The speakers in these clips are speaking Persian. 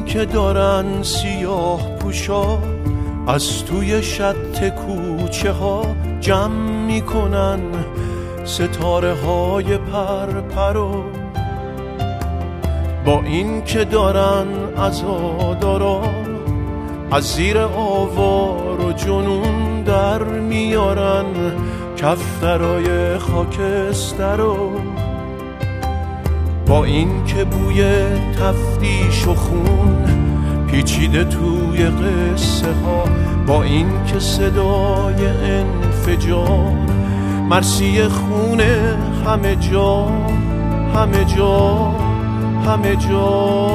که دارن سیاه پوشا از توی شط کوچه ها جمع میکنن ستاره های پرپرو، با این که دارن عزادارا از زیر آوار و جنون در میارن کفترای خاکسترو، با این که بوی تفتیش و خون پیچیده توی قصه ها، با این که صدای انفجار مرسی خونه همه جا همه جا همه جا.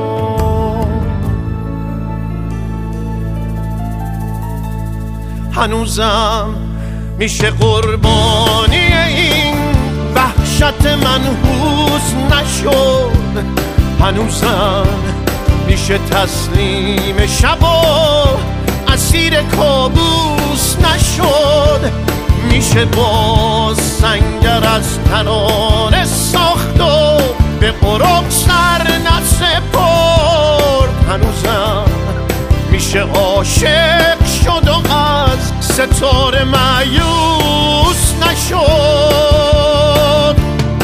هنوزم میشه قربانی این وحشت منحوس نشد، هنوزم میشه تسلیم شب و اسیر کابوس نشد، میشه باز سنگر از ترانه ساخت و به قرب سر نسپرد، هنوزم میشه عاشق شد و از ستاره مایوس نشد.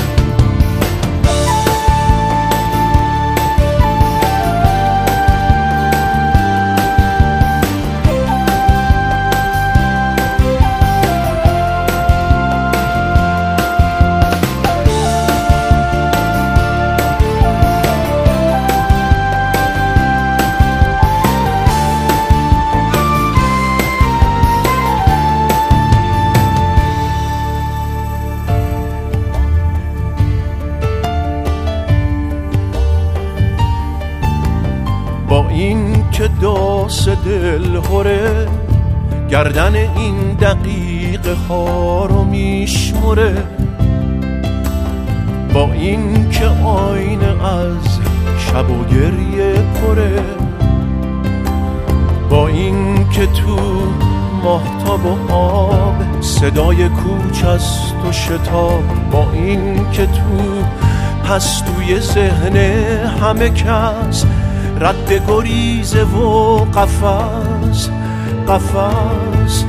با این که داس دل هره گردن این دقیقه ها رو میشمره، با این که آینه از شب و گریه پره، با این که تو ماهتاب و آب صدای کوچ است و شتاب، با این که تو پستوی ذهن همه کس رد گریزه و قفس قفس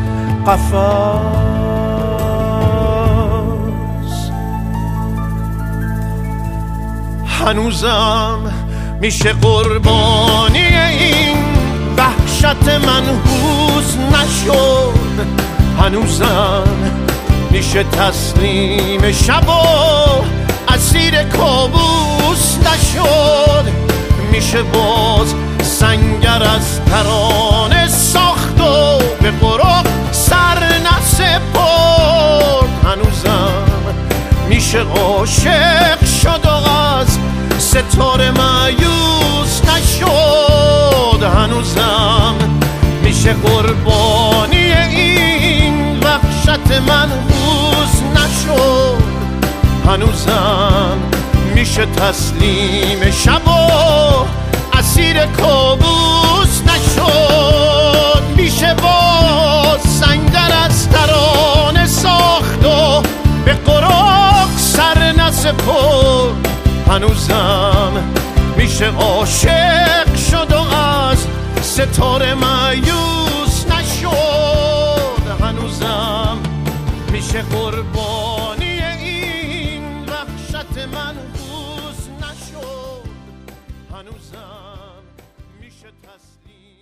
قفس. هنوزم میشه قربانی این وحشت منحوس نشد، هنوزم میشه تسلیم شب و اسیر کابوس نشد، میشه باز سنگر از ترانه ساخت و به قرب سر نسپرد، هنوزم میشه عاشق شد و از ستاره مایوس نشد، هنوزم میشه قربانی این وحشت منحوس نشد، هنوزم میشه تسلیم شب و اسیر کابوس نشد، میشه باز سنگر از ترانه ساخت و به قراق سر نسپرد، هنوزم میشه عاشق شد و از ستاره مایوس نشد، هنوزم میشه قربانی این وحشت منحوس نشد، هنوزم میشه تسلیم